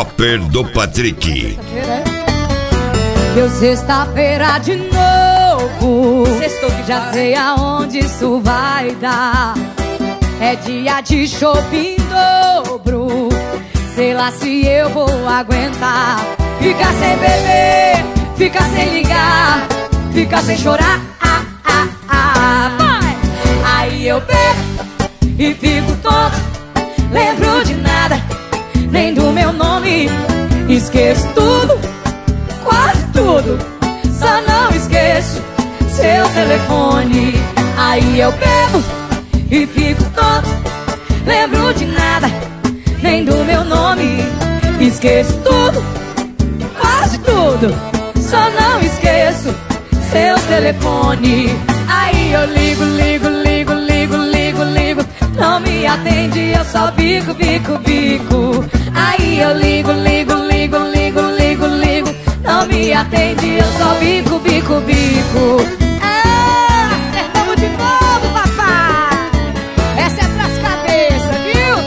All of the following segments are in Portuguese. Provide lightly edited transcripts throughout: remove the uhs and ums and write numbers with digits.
Chopper do Patrick. Deu sexta-feira de novo. Sextou que já sei aonde isso vai dar. É dia de shopping em dobro. Sei lá se eu vou aguentar. Ficar sem beber, ficar sem ligar, ficar sem chorar. Vai! Aí eu bebo e fico tonto. Lembro de nada, nem do meu nome. Esqueço tudo, quase tudo. Só não esqueço seu telefone. Aí eu bebo e fico tonto. Lembro de nada, nem do meu nome. Esqueço tudo, quase tudo. Só não esqueço seu telefone. Aí eu ligo, ligo, ligo, ligo, ligo, ligo. Não me atende, eu só bico, bico, bico. Aí eu ligo, ligo, ligo, ligo, ligo, ligo. Não me atende, eu só bico, bico, bico. Acertamos de novo, papai. Essa é pras cabeças,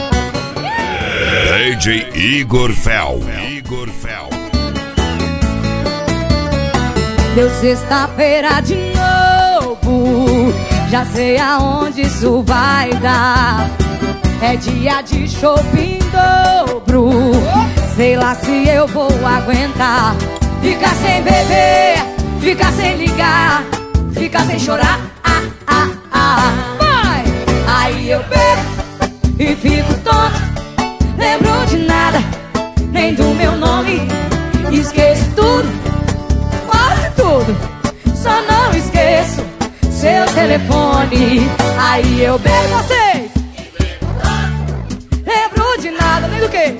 viu? DJ Igor Fel. Deu sexta-feira de novo. Já sei aonde isso vai dar. É dia de shopping em dobro. Sei lá se eu vou aguentar. Ficar sem beber, ficar sem ligar, ficar sem chorar. Vai! Aí eu bebo e fico tonto. Lembro de nada, nem do meu nome. Esqueço tudo, quase tudo. Só não esqueço seu telefone. Aí eu bebo vocês. Lembro de nada, nem do que.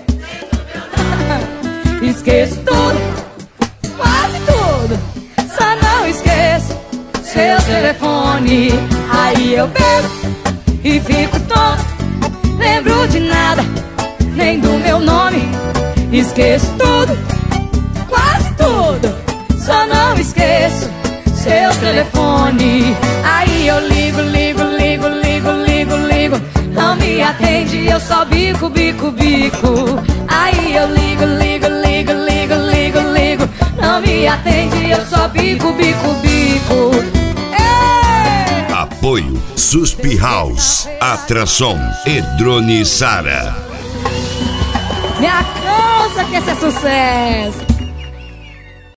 Esqueço tudo, quase tudo. Só não esqueço seu telefone. Aí eu bebo e fico tonto. Lembro de nada, nem do meu nome. Esqueço tudo, quase tudo. Só não esqueço seu telefone. Aí eu ligo, ligo, ligo, ligo, ligo, ligo. Não me atende, eu só bico, bico, bico. Aí eu ligo, ligo, ligo, ligo, ligo, ligo. Não me atende, eu só bico, bico, bico. Ei! Apoio Suspi House, Atração e Drone Sara. Minha causa que esse é sucesso.